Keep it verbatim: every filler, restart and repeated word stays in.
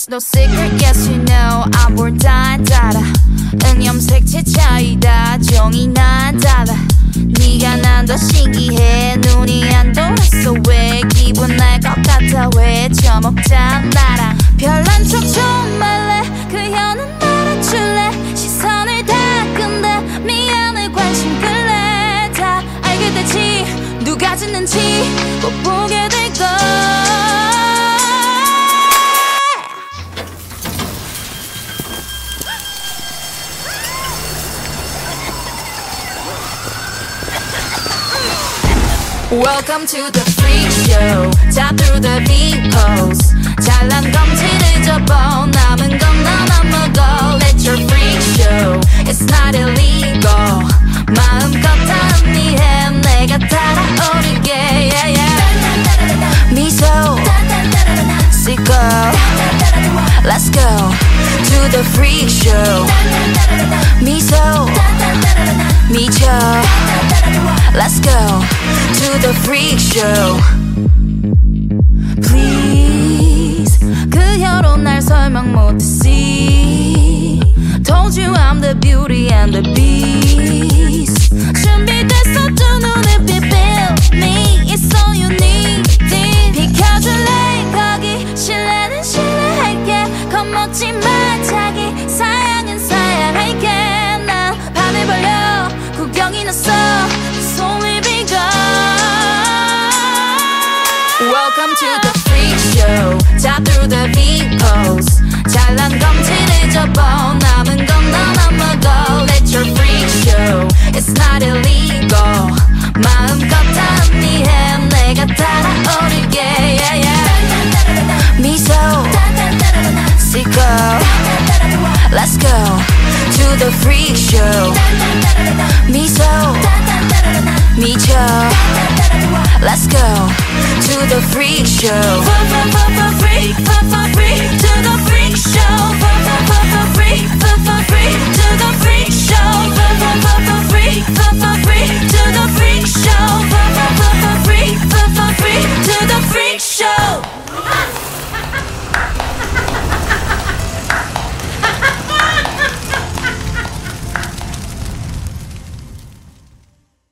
It's no secret, yes you know I'm 뭘 다 따라 은염색채 차이다 종이 난 달라 네가 난 더 신기해 눈이 안 돌았어 왜 기분 날 것 같아 왜 처먹자 나랑 별난 척 좀 말래 그녀는 말아줄래 시선을 다끈대 미안해 관심 끌래 다 알게 되지 누가 짓는지 꼭 보게 될걸 Welcome to the freak show 자 through the beat pose 잘난 검지를 접어 남은 건 너만 먹어 Let your freak show It's not illegal 마음껏 다 음미해 내가 달아오르게 yeah, yeah. 미소 Sick girl Let's go to the freak show 미소 미쳐 Let's go to the freak show Please 그녀로 날 설명 못했지 Told you I'm the beauty and the beast 준비됐어 두 눈을 비빌 me It's all you need 비켜줄래 거기 실례는 실례할게 겁먹지 마 자기 사양은 사양할게 난 밤을 벌려 구경이 났어 손을 비고 Welcome to the freak show 자 through the beat pose 잘난 검지를 접어 남은 건 너만 먹어 Let your freak show It's not illegal 마음껏 다 음미해 내가 달아오르게 yeah, yeah. 미소 Sick girl Let's go to the freak show 미소 미쳐 Let's go to the freak show Freak, freak, to the freak show Freak, freak, to the freak show Freak, freak